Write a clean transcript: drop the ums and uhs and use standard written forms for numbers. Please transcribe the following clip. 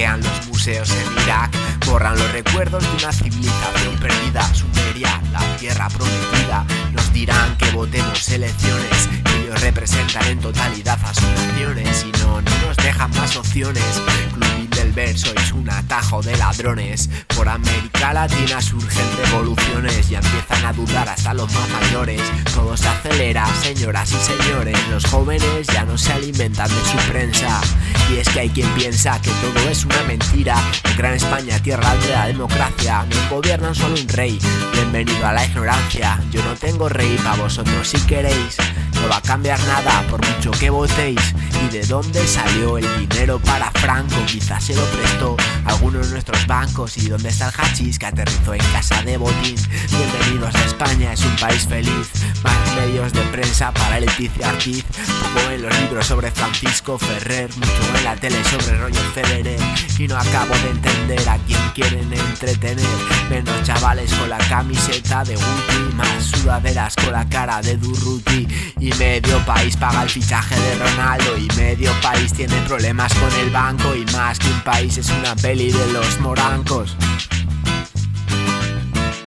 saquean los museos en Irak, borran los recuerdos de una civilización perdida, Sumeria, la tierra prometida. Nos dirán que votemos elecciones, que ellos representan en totalidad a sus naciones y no nos dejan más opciones. Club del verso es un atajo de ladrones. Por América Latina surgen revoluciones, ya empiezan a dudar hasta los más mayores. Todo se acelera, señoras y señores, los jóvenes ya no se alimentan de su prensa. Y es que hay quien piensa que todo es una mentira. En Gran España, tierra de la democracia, nos gobiernan solo un rey. Bienvenido a la ignorancia, yo no tengo rey, pa' vosotros si queréis. No va a cambiar nada por mucho que votéis. ¿Y de dónde salió el dinero para Franco? Quizás se lo prestó algunos de nuestros bancos. ¿Y dónde está el hachís que aterrizó en casa de Botín? Bienvenidos a España, es un país feliz. Más medios de prensa para Leticia Ortiz, poco en los libros sobre Francisco Ferrer, mucho en la tele sobre Roger Federer. Y no acabo de entender a quién quieren entretener. Menos chavales con la camiseta de Gucci, más sudaderas con la cara de Durruti. Y medio país paga el fichaje de Ronaldo, y medio país tiene problemas con el banco. Y más que un país es una peli de los morancos.